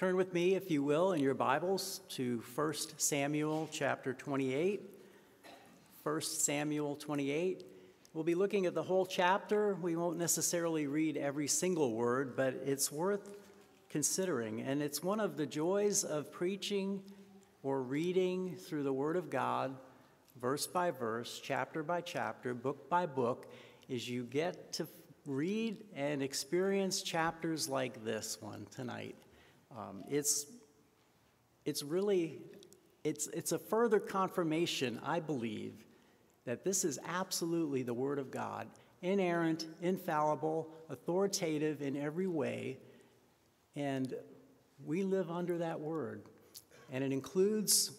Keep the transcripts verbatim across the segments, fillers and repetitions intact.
Turn with me, if you will, in your Bibles to First Samuel chapter twenty-eight. First Samuel twenty-eight. We'll be looking at the whole chapter. We won't necessarily read every single word, but it's worth considering. And it's one of the joys of preaching or reading through the Word of God, verse by verse, chapter by chapter, book by book, is you get to read and experience chapters like this one tonight. Um, it's it's really, it's, it's a further confirmation, I believe, that this is absolutely the Word of God, inerrant, infallible, authoritative in every way, and we live under that Word. And it includes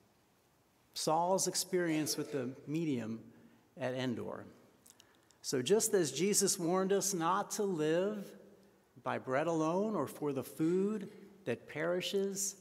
Saul's experience with the medium at Endor. So just as Jesus warned us not to live by bread alone or for the food that perishes,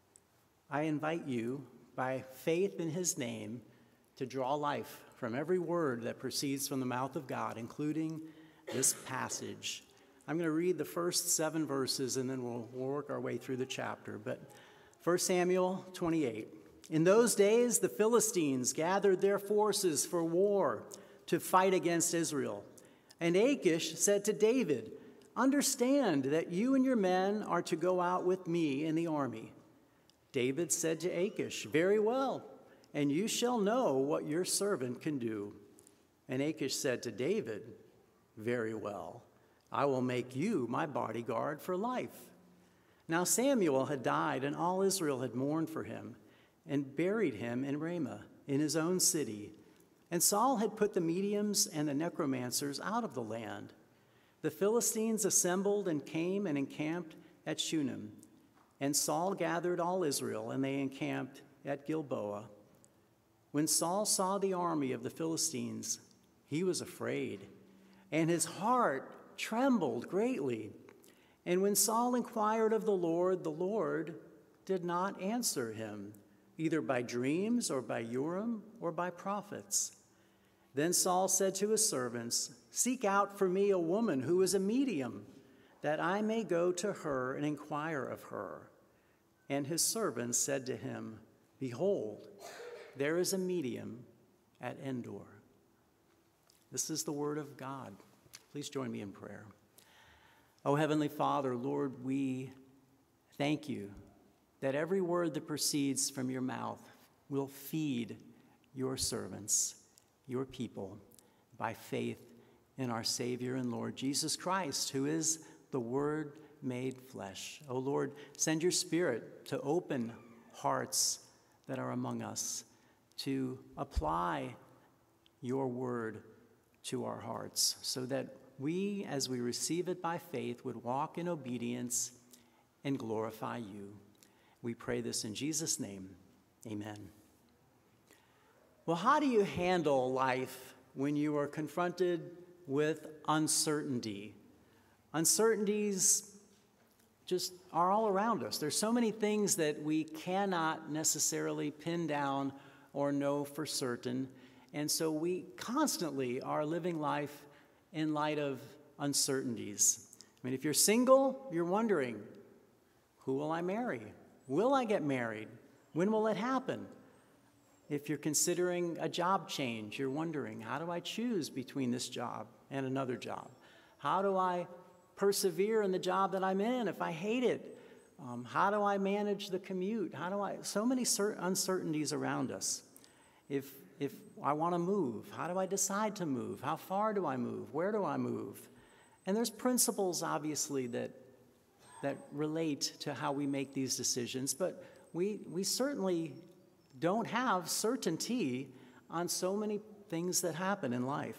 I invite you, by faith in his name, to draw life from every word that proceeds from the mouth of God, including this passage. I'm going to read the first seven verses, and then we'll, we'll work our way through the chapter. But First Samuel twenty-eight. In those days, the Philistines gathered their forces for war to fight against Israel. And Achish said to David, "Understand that you and your men are to go out with me in the army." David said to Achish, "Very well, and you shall know what your servant can do." And Achish said to David, "Very well, I will make you my bodyguard for life." Now Samuel had died, and all Israel had mourned for him, and buried him in Ramah, in his own city. And Saul had put the mediums and the necromancers out of the land. The Philistines assembled and came and encamped at Shunem. And Saul gathered all Israel, and they encamped at Gilboa. When Saul saw the army of the Philistines, he was afraid, and his heart trembled greatly. And when Saul inquired of the Lord, the Lord did not answer him, either by dreams or by Urim or by prophets. Then Saul said to his servants, "Seek out for me a woman who is a medium, that I may go to her and inquire of her." And his servants said to him, "Behold, there is a medium at Endor." This is the word of God. Please join me in prayer. Oh, Heavenly Father, Lord, we thank you that every word that proceeds from your mouth will feed your servants, your people, by faith in our Savior and Lord Jesus Christ, who is the Word made flesh. Oh, Lord, send your Spirit to open hearts that are among us, to apply your word to our hearts, so that we, as we receive it by faith, would walk in obedience and glorify you. We pray this in Jesus' name. Amen. Well, how do you handle life when you are confronted with uncertainty? Uncertainties just are all around us. There's so many things that we cannot necessarily pin down or know for certain. And so we constantly are living life in light of uncertainties. I mean, if you're single, you're wondering, who will I marry? Will I get married? When will it happen? If you're considering a job change, you're wondering, how do I choose between this job and another job? How do I persevere in the job that I'm in if I hate it? Um, how do I manage the commute? How do I, so many cer- uncertainties around us. If, if I want to move, how do I decide to move? How far do I move? Where do I move? And there's principles, obviously, that, that relate to how we make these decisions, but we, we certainly don't have certainty on so many things that happen in life.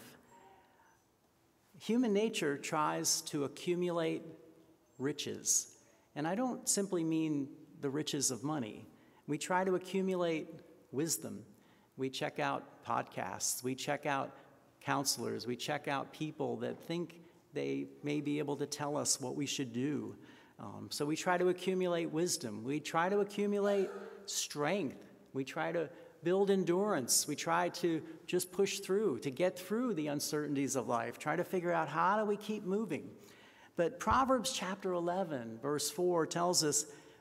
Human nature tries to accumulate riches. And I don't simply mean the riches of money. We try to accumulate wisdom. We check out podcasts. We check out counselors. We check out people that think they may be able to tell us what we should do. Um, so we try to accumulate wisdom. We try to accumulate strength. We try to build endurance. We try to just push through, to get through the uncertainties of life, try to figure out how do we keep moving. But Proverbs chapter eleven, verse four tells us,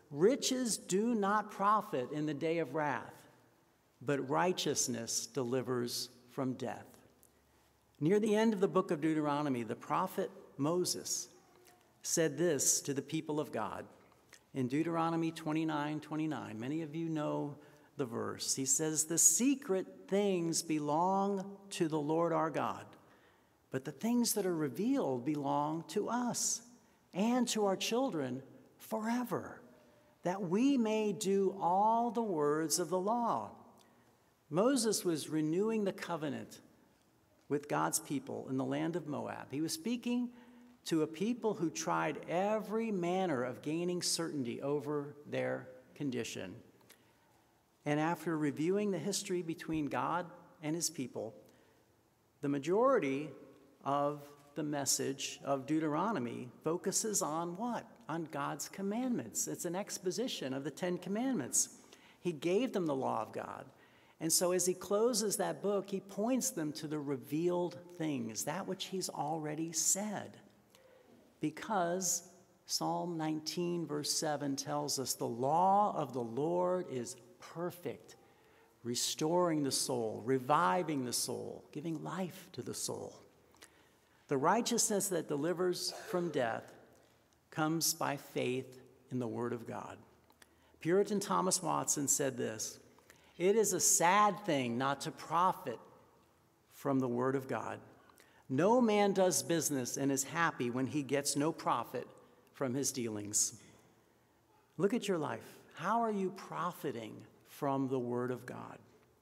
riches do not profit in the day of wrath, but righteousness delivers from death. Near the end of the book of Deuteronomy, the prophet Moses said this to the people of God. In Deuteronomy twenty-nine twenty-nine, many of you know the verse. He says, "The secret things belong to the Lord our God, but the things that are revealed belong to us and to our children forever, that we may do all the words of the law." Moses was renewing the covenant with God's people in the land of Moab. He was speaking to a people who tried every manner of gaining certainty over their condition. And after reviewing the history between God and his people, the majority of the message of Deuteronomy focuses on what? On God's commandments. It's an exposition of the Ten Commandments. He gave them the law of God. And so as he closes that book, he points them to the revealed things, that which he's already said. Because Psalm nineteen, verse seven tells us, "The law of the Lord is perfect, restoring the soul, reviving the soul, giving life to the soul." The righteousness that delivers from death comes by faith in the Word of God. Puritan Thomas Watson said this, "It is a sad thing not to profit from the Word of God. No man does business and is happy when he gets no profit from his dealings." Look at your life. How are you profiting from the Word of God?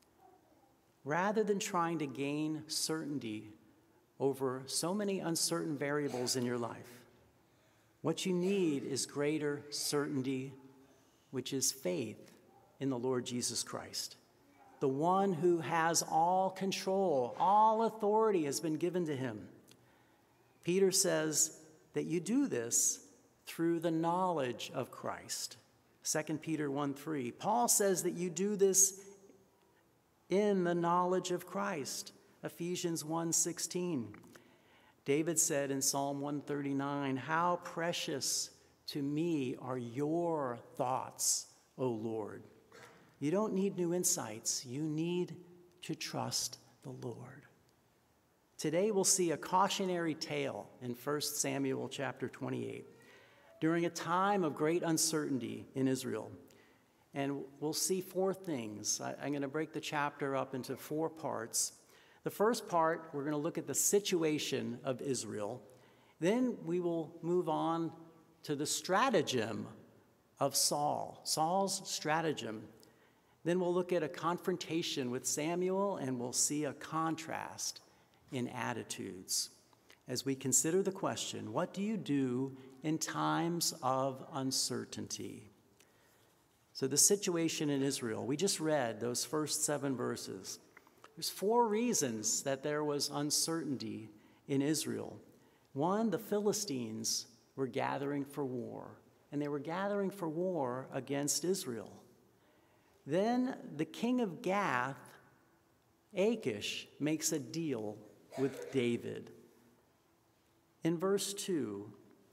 Rather than trying to gain certainty over so many uncertain variables in your life, what you need is greater certainty, which is faith in the Lord Jesus Christ. The one who has all control, all authority has been given to him. Peter says that you do this through the knowledge of Christ. Second Peter one three. Paul says that you do this in the knowledge of Christ. Ephesians one sixteen. David said in Psalm one thirty-nine, "How precious to me are your thoughts, O Lord." You don't need new insights. You need to trust the Lord. Today we'll see a cautionary tale in First Samuel chapter twenty-eight during a time of great uncertainty in Israel. And we'll see four things. I, I'm going to break the chapter up into four parts. The first part, we're going to look at the situation of Israel. Then we will move on to the stratagem of Saul, Saul's stratagem. Then we'll look at a confrontation with Samuel, and we'll see a contrast in attitudes as we consider the question, what do you do in times of uncertainty? So the situation in Israel, we just read those first seven verses. There's four reasons that there was uncertainty in Israel. One, the Philistines were gathering for war, and they were gathering for war against Israel. Then the king of Gath, Achish, makes a deal with David. In verse two,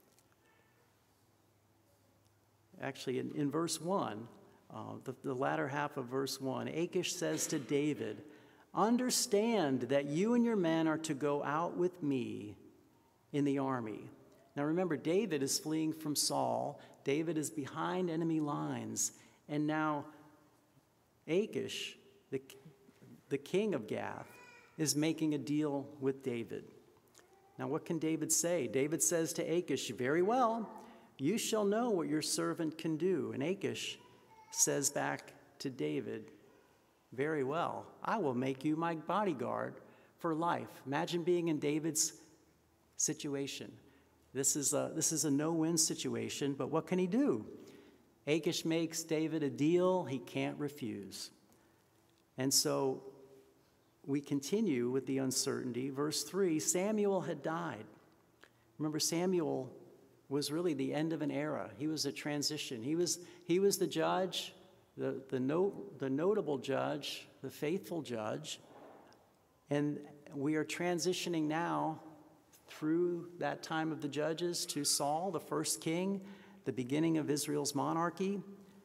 actually in, in verse one, uh, the, the latter half of verse one, Achish says to David, "Understand that you and your men are to go out with me in the army." Now remember, David is fleeing from Saul. David is behind enemy lines. And now Achish, the, the king of Gath, is making a deal with David. Now what can David say? David says to Achish, "Very well, you shall know what your servant can do." And Achish says back to David, "Very well, I will make you my bodyguard for life." Imagine being in David's situation. This is a, this is a no-win situation, but what can he do? Achish makes David a deal he can't refuse. And so we continue with the uncertainty. Verse three, Samuel had died. Remember, Samuel was really the end of an era. He was a transition. He was, he was the judge, the, the, note, the notable judge, the faithful judge. And we are transitioning now through that time of the judges to Saul, the first king. the beginning of Israel's monarchy.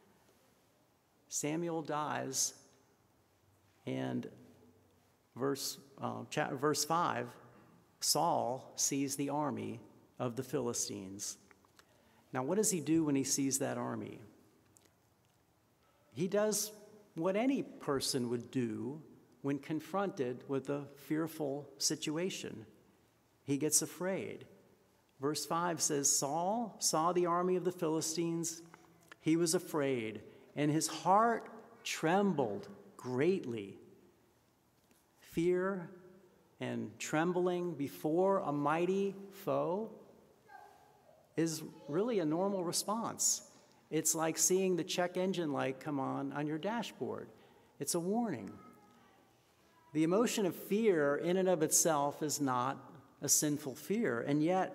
Samuel dies, and verse, uh, cha- verse five, Saul sees the army of the Philistines. Now, what does he do when he sees that army? He does what any person would do when confronted with a fearful situation. He gets afraid. Verse five says, Saul saw the army of the Philistines. He was afraid, and his heart trembled greatly. Fear and trembling before a mighty foe is really a normal response. It's like seeing the check engine light come on on your dashboard. It's a warning. The emotion of fear in and of itself is not a sinful fear, and yet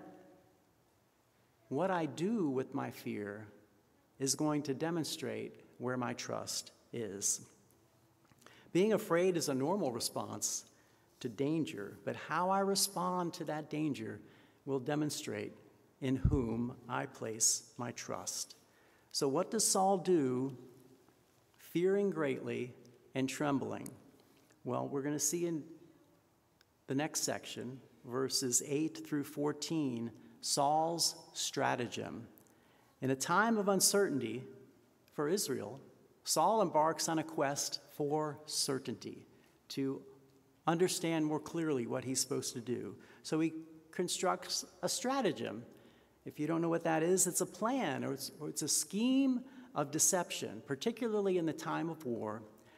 what I do with my fear is going to demonstrate where my trust is. Being afraid is a normal response to danger, but how I respond to that danger will demonstrate in whom I place my trust. So what does Saul do, fearing greatly and trembling? Well, we're going to see in the next section, verses eight through fourteen, Saul's stratagem. In a time of uncertainty for Israel, Saul embarks on a quest for certainty, to understand more clearly what he's supposed to do. So he constructs a stratagem. If you don't know what that is, it's a plan, or it's, or it's a scheme of deception, particularly in the time of war.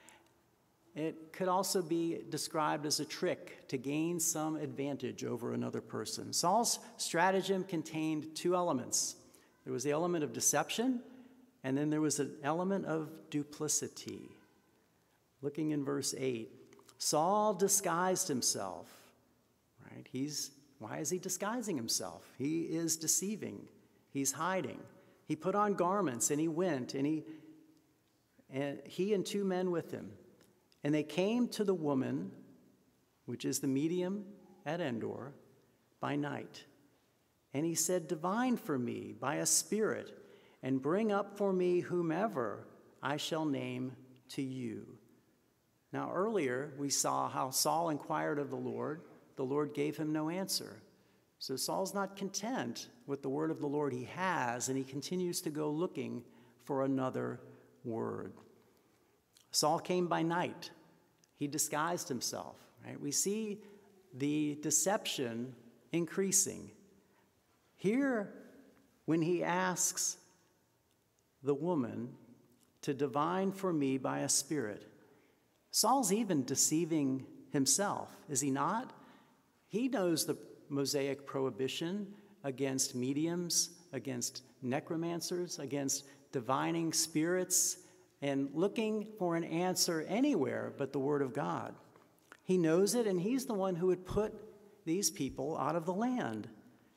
It could also be described as a trick to gain some advantage over another person. Saul's stratagem contained two elements. There was the element of deception, and then there was an element of duplicity. Looking in verse eight, Saul disguised himself, right? He's, why is he disguising himself? He is deceiving. He's hiding. He put on garments, and he went, and he, and he and two men with him. And they came to the woman, which is the medium at Endor, by night. And he said, divine for me by a spirit, and bring up for me whomever I shall name to you. Now earlier we saw how Saul inquired of the Lord. The Lord gave him no answer. So Saul's not content with the word of the Lord he has, and he continues to go looking for another word. Saul came by night. He disguised himself. Right? We see the deception increasing. Here, when he asks the woman to divine for me by a spirit, Saul's even deceiving himself, is he not? He knows the Mosaic prohibition against mediums, against necromancers, against divining spirits, and looking for an answer anywhere but the Word of God. He knows it, and he's the one who would put these people out of the land.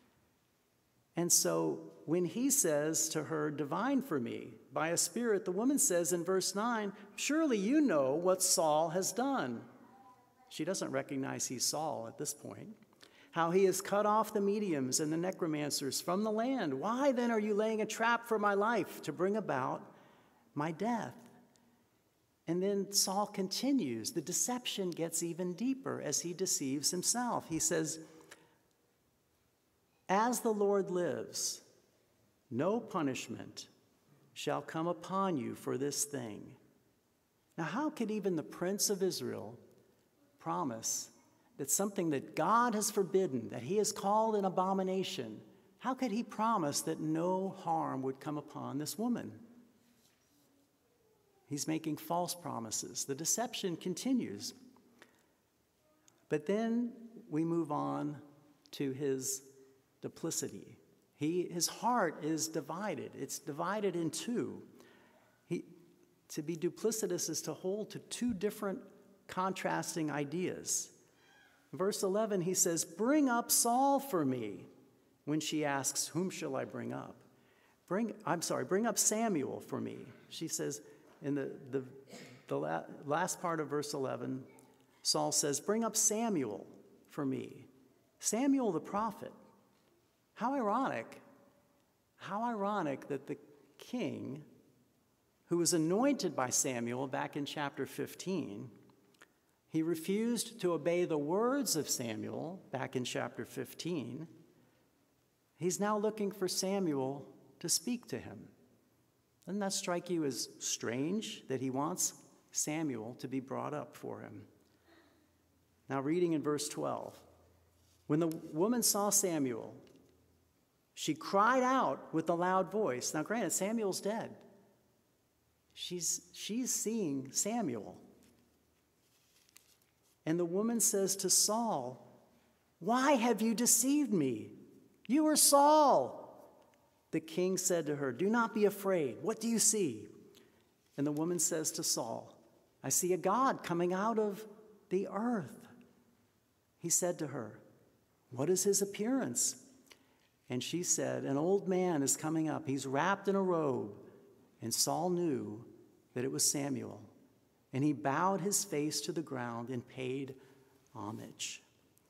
And so when he says to her, divine for me by a spirit, the woman says in verse nine, surely you know what Saul has done. She doesn't recognize he's Saul at this point. How he has cut off the mediums and the necromancers from the land. Why then are you laying a trap for my life to bring about my death? And then Saul continues. The deception gets even deeper as he deceives himself. He says, as the Lord lives, no punishment shall come upon you for this thing. Now, how could even the prince of Israel promise that something that God has forbidden, that he has called an abomination, how could he promise that no harm would come upon this woman? He's making false promises. The deception continues. But then we move on to his duplicity. He, his heart is divided. It's divided in two. He, to be duplicitous is to hold to two different contrasting ideas. Verse eleven, he says, bring up Saul for me. When she asks, whom shall I bring up? Bring, I'm sorry, bring up Samuel for me. She says, in the, the, the la- last part of verse eleven, Saul says, bring up Samuel for me. Samuel the prophet. How ironic How ironic that the king, who was anointed by Samuel back in chapter fifteen, he refused to obey the words of Samuel back in chapter fifteen. He's now looking for Samuel to speak to him. Doesn't that strike you as strange that he wants Samuel to be brought up for him? Now, reading in verse twelve, when the woman saw Samuel, she cried out with a loud voice. Now, granted, Samuel's dead. She's, she's seeing Samuel. And the woman says to Saul, "Why have you deceived me? You are Saul." The king said to her, "Do not be afraid. What do you see?" And the woman says to Saul, "I see a God coming out of the earth." He said to her, "What is his appearance?" And she said, "An old man is coming up. He's wrapped in a robe." And Saul knew that it was Samuel. And he bowed his face to the ground and paid homage.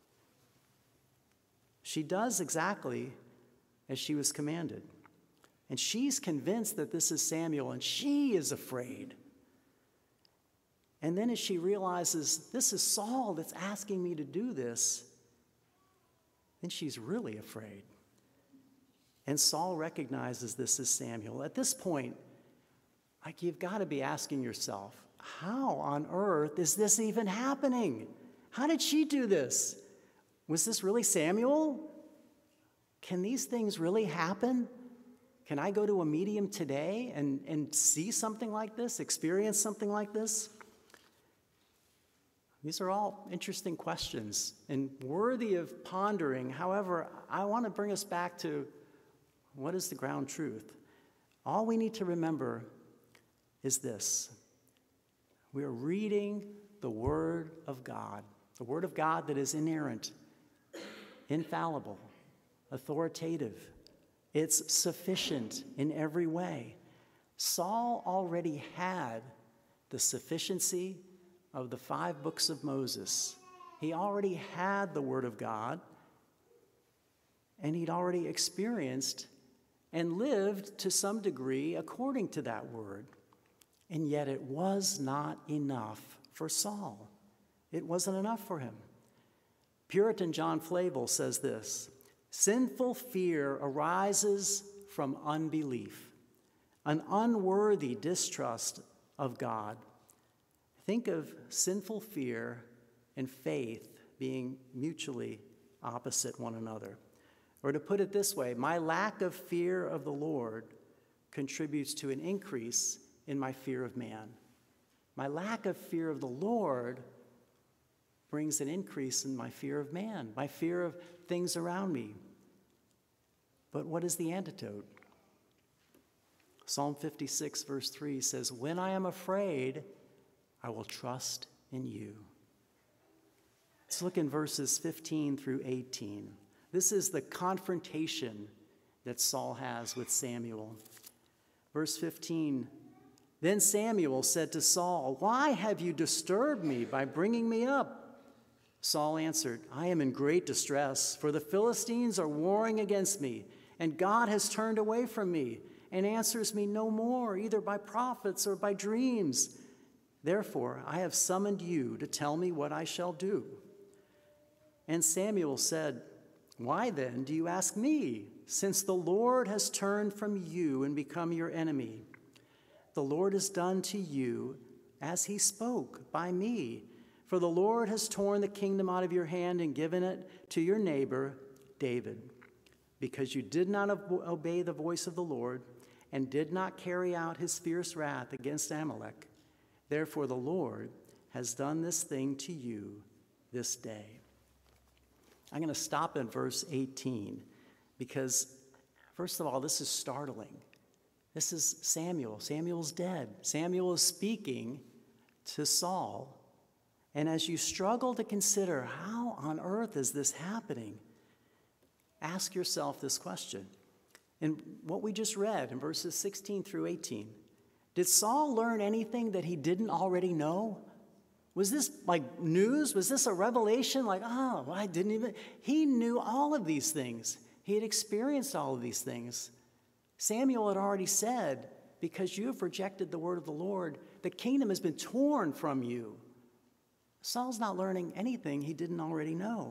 She does exactly as she was commanded. And she's convinced that this is Samuel, and she is afraid. And then as she realizes this is Saul that's asking me to do this, then she's really afraid. And Saul recognizes this as Samuel. At this point, like, you've got to be asking yourself, how on earth is this even happening? How did she do this? Was this really Samuel? Can these things really happen? Can I go to a medium today and, and see something like this, experience something like this? These are all interesting questions and worthy of pondering. However, I want to bring us back to what is the ground truth. All we need to remember is this. We are reading the Word of God, the Word of God that is inerrant, infallible, authoritative. It's sufficient in every way. Saul already had the sufficiency of the five books of Moses. He already had the Word of God, and he'd already experienced and lived to some degree according to that Word. And yet it was not enough for Saul. It wasn't enough for him. Puritan John Flavel says this: "Sinful fear arises from unbelief, an unworthy distrust of God." Think of sinful fear and faith being mutually opposite one another. Or to put it this way, my lack of fear of the Lord contributes to an increase in my fear of man. My lack of fear of the Lord brings an increase in my fear of man, my fear of things around me. But what is the antidote? Psalm fifty-six, verse three says, "When I am afraid, I will trust in you." Let's look in verses fifteen through eighteen. This is the confrontation that Saul has with Samuel. Verse fifteen, "Then Samuel said to Saul, 'Why have you disturbed me by bringing me up?' Saul answered, 'I am in great distress, for the Philistines are warring against me, and God has turned away from me and answers me no more, either by prophets or by dreams. Therefore, I have summoned you to tell me what I shall do.' And Samuel said, 'Why then do you ask me, since the Lord has turned from you and become your enemy? The Lord has done to you as he spoke by me. For the Lord has torn the kingdom out of your hand and given it to your neighbor, David, because you did not obey the voice of the Lord and did not carry out his fierce wrath against Amalek. Therefore the Lord has done this thing to you this day.'" I'm going to stop at verse eighteen because, first of all, this is startling. This is Samuel. Samuel's dead. Samuel is speaking to Saul. And as you struggle to consider how on earth is this happening, ask yourself this question. In what we just read in verses sixteen through eighteen, did Saul learn anything that he didn't already know? Was this like news? Was this a revelation? Like, oh, well, I didn't even... He knew all of these things. He had experienced all of these things. Samuel had already said, because you have rejected the word of the Lord, the kingdom has been torn from you. Saul's not learning anything he didn't already know.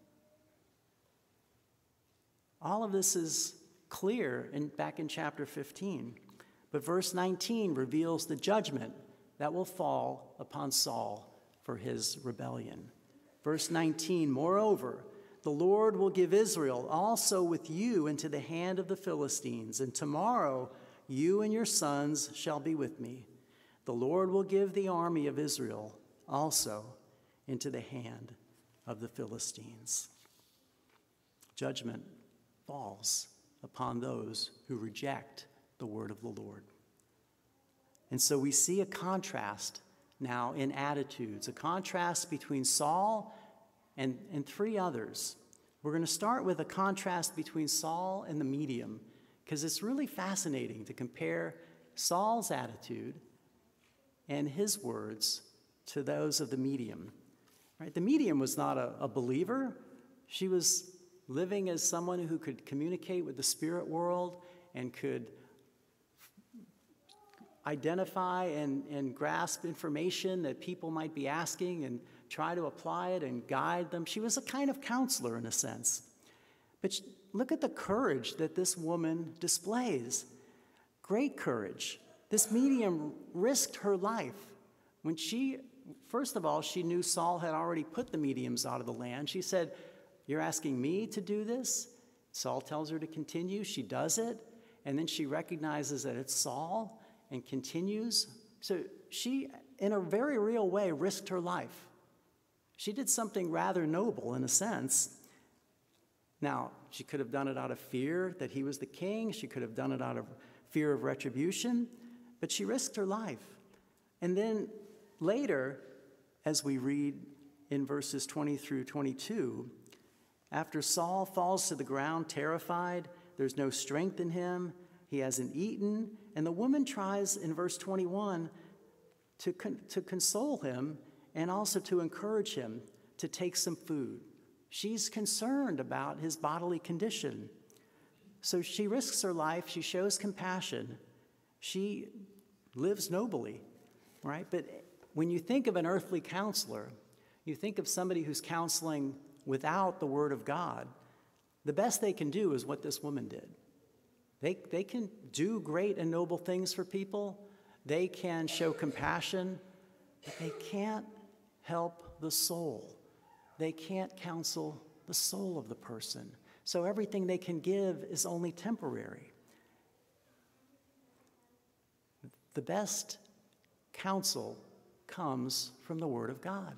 All of this is clear in, back in chapter fifteen. But verse nineteen reveals the judgment that will fall upon Saul for his rebellion. Verse nineteen, moreover, the Lord will give Israel also with you into the hand of the Philistines, and tomorrow you and your sons shall be with me. The Lord will give the army of Israel also into the hand of the Philistines. Judgment falls upon those who reject the word of the Lord. And so we see a contrast now in attitudes, a contrast between Saul and, and three others. We're going to start with a contrast between Saul and the medium, because it's really fascinating to compare Saul's attitude and his words to those of the medium. Right? The medium was not a, a believer. She was living as someone who could communicate with the spirit world and could identify and, and grasp information that people might be asking and try to apply it and guide them. She was a kind of counselor in a sense. But she, look at the courage that this woman displays. Great courage. This medium risked her life. When she, first of all, she knew Saul had already put the mediums out of the land. She said, "You're asking me to do this?" Saul tells her to continue. She does it. And then she recognizes that it's Saul and continues. So she, in a very real way, risked her life. She did something rather noble in a sense. Now, she could have done it out of fear that he was the king. She could have done it out of fear of retribution. But she risked her life. And then later, as we read in verses twenty through twenty-two, after Saul falls to the ground terrified, there's no strength in him, he hasn't eaten, and the woman tries in verse twenty-one to, con- to console him and also to encourage him to take some food. She's concerned about his bodily condition. So she risks her life, she shows compassion, she lives nobly, right? But when you think of an earthly counselor, you think of somebody who's counseling without the word of God, the best they can do is what this woman did. They, they can do great and noble things for people. They can show compassion, but they can't help the soul. They can't counsel the soul of the person. So everything they can give is only temporary. The best counsel comes from the Word of God.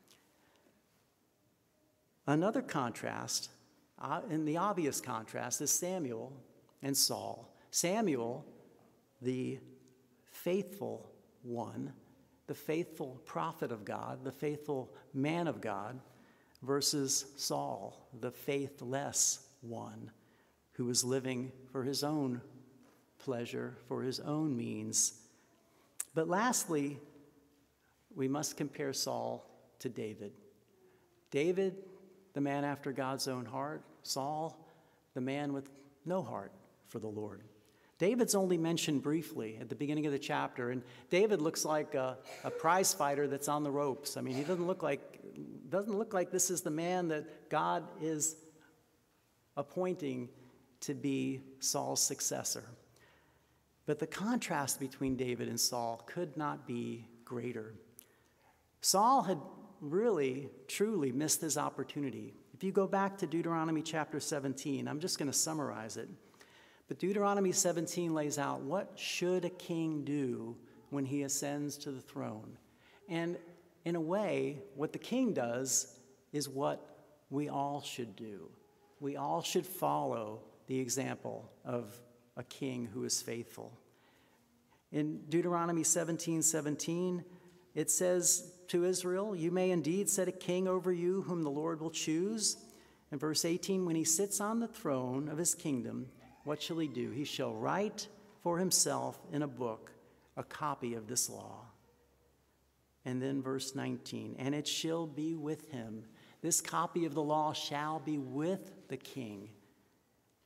Another contrast, uh, and the obvious contrast, is Samuel and Saul. Samuel, the faithful one, the faithful prophet of God, the faithful man of God, versus Saul, the faithless one, who was living for his own pleasure, for his own means. But lastly, we must compare Saul to David. David, the man after God's own heart. Saul, the man with no heart for the Lord. David's only mentioned briefly at the beginning of the chapter, and David looks like a, a prize fighter that's on the ropes. I mean, he doesn't look like doesn't look like this is the man that God is appointing to be Saul's successor. But the contrast between David and Saul could not be greater. Saul had really, truly missed his opportunity. If you go back to Deuteronomy chapter seventeen, I'm just going to summarize it. But Deuteronomy seventeen lays out what should a king do when he ascends to the throne. And in a way, what the king does is what we all should do. We all should follow the example of a king who is faithful. In Deuteronomy seventeen seventeen, it says to Israel, "You may indeed set a king over you whom the Lord will choose." In verse eighteen, when he sits on the throne of his kingdom, what shall he do? He shall write for himself in a book a copy of this law. And then verse nineteen, and it shall be with him. This copy of the law shall be with the king.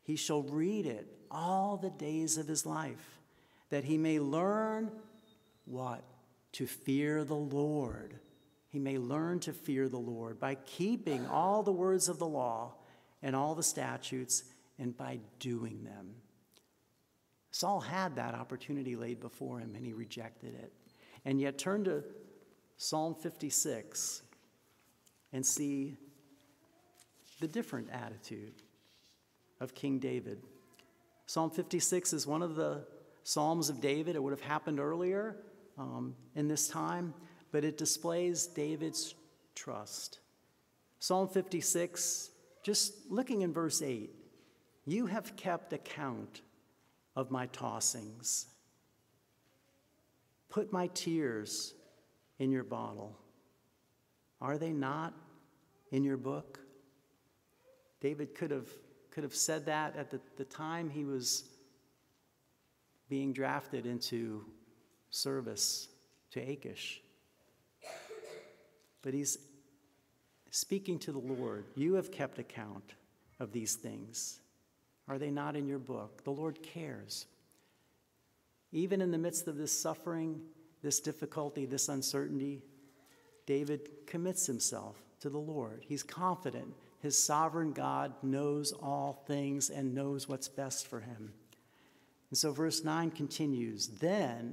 he shall read it all the days of his life, that he may learn what? To fear the Lord. He may learn to fear the Lord by keeping all the words of the law and all the statutes and by doing them. Saul had that opportunity laid before him, and he rejected it. And yet turn to Psalm fifty-six and see the different attitude of King David. Psalm fifty-six is one of the Psalms of David. It would have happened earlier um, in this time, but it displays David's trust. Psalm fifty-six, just looking in verse eight, you have kept account of my tossings. Put my tears in your bottle. Are they not in your book? David could have, could have said that at the, the time he was being drafted into service to Achish. But he's speaking to the Lord. You have kept account of these things. Are they not in your book? The Lord cares. Even in the midst of this suffering, this difficulty, this uncertainty, David commits himself to the Lord. He's confident his sovereign God knows all things and knows what's best for him. And so verse nine continues, then,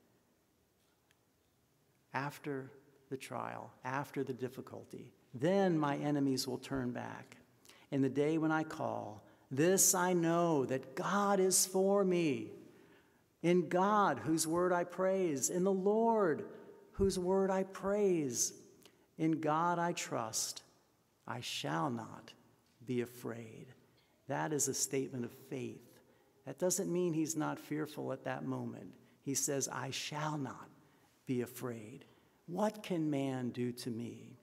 after the trial, after the difficulty, then my enemies will turn back. In the day when I call, this I know, that God is for me. In God, whose word I praise. In the Lord, whose word I praise. In God I trust. I shall not be afraid. That is a statement of faith. That doesn't mean he's not fearful at that moment. He says, I shall not be afraid. What can man do to me?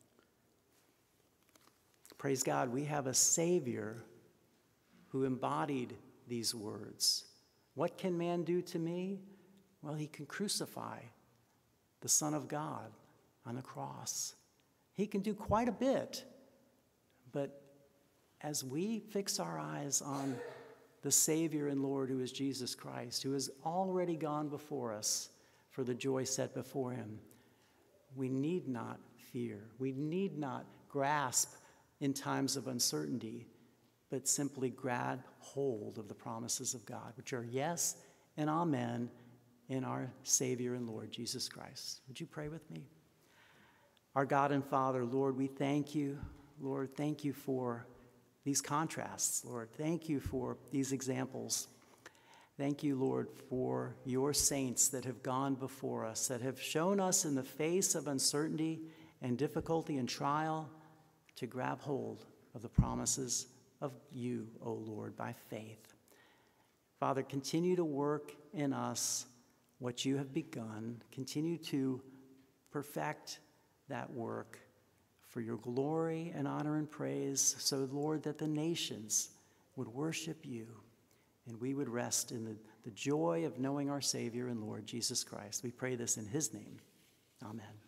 Praise God, we have a Savior who embodied these words. What can man do to me? Well, he can crucify the Son of God on the cross. He can do quite a bit. But as we fix our eyes on the Savior and Lord who is Jesus Christ, who has already gone before us for the joy set before him, we need not fear. We need not grasp in times of uncertainty, but simply grab hold of the promises of God, which are yes and amen in our Savior and Lord, Jesus Christ. Would you pray with me? Our God and Father, Lord, we thank you. Lord, thank you for these contrasts. Lord, thank you for these examples. Thank you, Lord, for your saints that have gone before us, that have shown us in the face of uncertainty and difficulty and trial to grab hold of the promises of you, O Lord, by faith. Father, continue to work in us what you have begun. Continue to perfect that work for your glory and honor and praise, so, Lord, that the nations would worship you and we would rest in the, the joy of knowing our Savior and Lord, Jesus Christ. We pray this in his name. Amen.